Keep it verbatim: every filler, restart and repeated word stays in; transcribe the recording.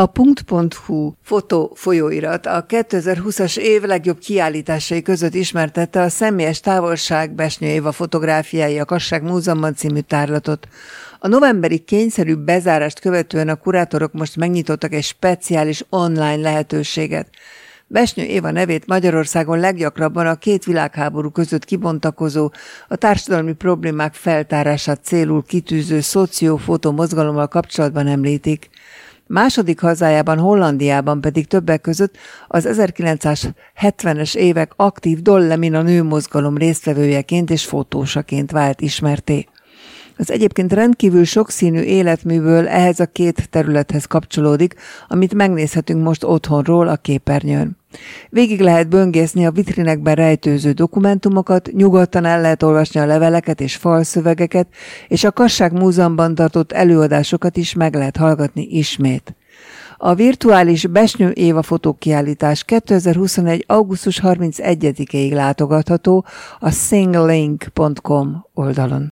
A pont pont hu fotó folyóirat a kétezer-húszas év legjobb kiállításai között ismertette a Személyes távolság Besnyő Éva fotográfiái a Kasság Múzeumban című tárlatot. A novemberi kényszerű bezárást követően a kurátorok most megnyitottak egy speciális online lehetőséget. Besnyő Éva nevét Magyarországon leggyakrabban a két világháború között kibontakozó, a társadalmi problémák feltárását célul kitűző szociófotó mozgalommal kapcsolatban említik. Második hazájában, Hollandiában pedig többek között az ezerkilencszázhetvenes évek aktív Dollemina nőmozgalom résztvevőjeként és fotósaként vált ismertté. Az egyébként rendkívül sokszínű életműből ehhez a két területhez kapcsolódik, amit megnézhetünk most otthonról a képernyőn. Végig lehet böngészni a vitrinekben rejtőző dokumentumokat, nyugodtan el lehet olvasni a leveleket és falszövegeket, és a Kasság Múzeumban tartott előadásokat is meg lehet hallgatni ismét. A virtuális Besnyő Éva fotókiállítás kétezer-huszonegy. augusztus harmincegyedikéig látogatható a singlelink pont com oldalon.